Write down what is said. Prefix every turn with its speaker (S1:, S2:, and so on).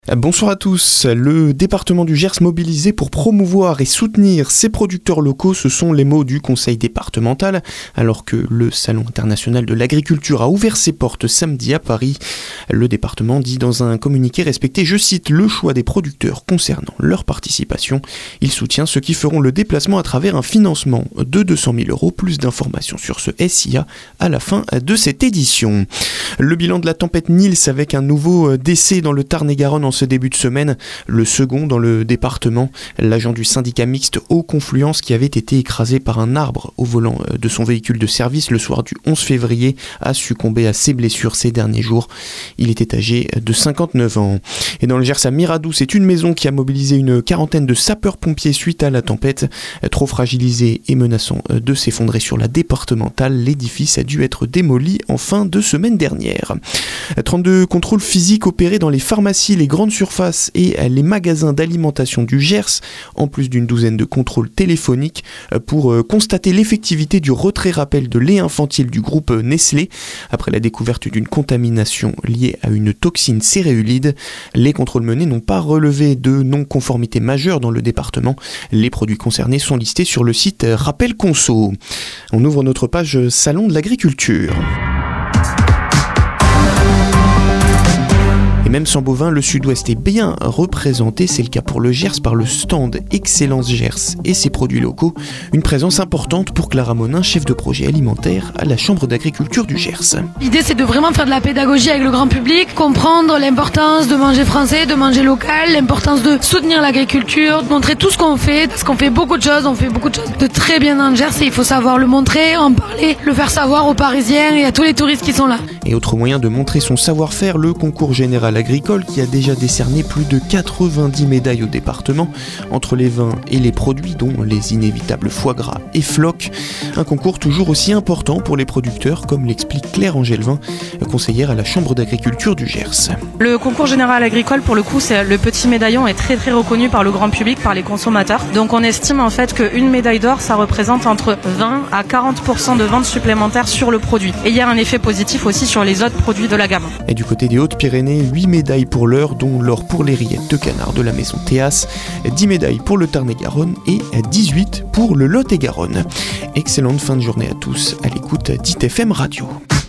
S1: Bonsoir à tous. Le département du Gers mobilisé pour promouvoir et soutenir ses producteurs locaux, ce sont les mots du conseil départemental, alors que le Salon international de l'agriculture a ouvert ses portes samedi à Paris. Le département dit dans un communiqué respecter, je cite, le choix des producteurs concernant leur participation. Il soutient ceux qui feront le déplacement à travers un financement de 200 000 €. Plus d'informations sur ce SIA à la fin de cette édition. Le bilan de la tempête Nils avec un nouveau décès dans le Tarn-et-Garonne en ce début de semaine, le second dans le département, l'agent du syndicat mixte Eau-Confluence qui avait été écrasé par un arbre au volant de son véhicule de service le soir du 11 février a succombé à ses blessures ces derniers jours. Il était âgé de 59 ans. Et dans le Gers à Miradou, c'est une maison qui a mobilisé une quarantaine de sapeurs-pompiers suite à la tempête. Trop fragilisé et menaçant de s'effondrer sur la départementale, l'édifice a dû être démoli en fin de semaine dernière. 32 contrôles physiques opérés dans les pharmacies, les grandes surfaces et les magasins d'alimentation du Gers, en plus d'une douzaine de contrôles téléphoniques pour constater l'effectivité du retrait-rappel de lait infantile du groupe Nestlé après la découverte d'une contamination liée à une toxine céréulide. Les contrôles menés n'ont pas relevé de non-conformité majeure dans le département. Les produits concernés sont listés sur le site Rappel Conso. On ouvre notre page Salon de l'agriculture. Même sans bovin, le sud-ouest est bien représenté, c'est le cas pour le Gers par le stand Excellence Gers et ses produits locaux, une présence importante pour Clara Monin, chef de projet alimentaire à la Chambre d'agriculture du Gers.
S2: L'idée c'est de vraiment faire de la pédagogie avec le grand public, comprendre l'importance de manger français, de manger local, l'importance de soutenir l'agriculture, de montrer tout ce qu'on fait, parce qu'on fait beaucoup de choses, de très bien dans le Gers et il faut savoir le montrer, en parler, le faire savoir aux Parisiens et à tous les touristes qui sont là.
S1: Et autre moyen de montrer son savoir-faire, le concours général agricole qui a déjà décerné plus de 90 médailles au département entre les vins et les produits dont les inévitables foie gras et flocs. Un concours toujours aussi important pour les producteurs comme l'explique Claire Angelvin, conseillère à la Chambre d'agriculture du Gers.
S3: Le concours général agricole pour le coup c'est le petit médaillon est très reconnu par le grand public, par les consommateurs. Donc on estime en fait qu'une médaille d'or ça représente entre 20 à 40% de ventes supplémentaires sur le produit. Et il y a un effet positif aussi sur les autres produits de la gamme.
S1: Et du côté des Hautes-Pyrénées, 8 médailles pour l'heure, dont l'or pour les rillettes de canard de la maison Théas, 10 médailles pour le Tarn-et-Garonne et 18 pour le Lot-et-Garonne. Excellente fin de journée à tous à l'écoute d'ITFM Radio.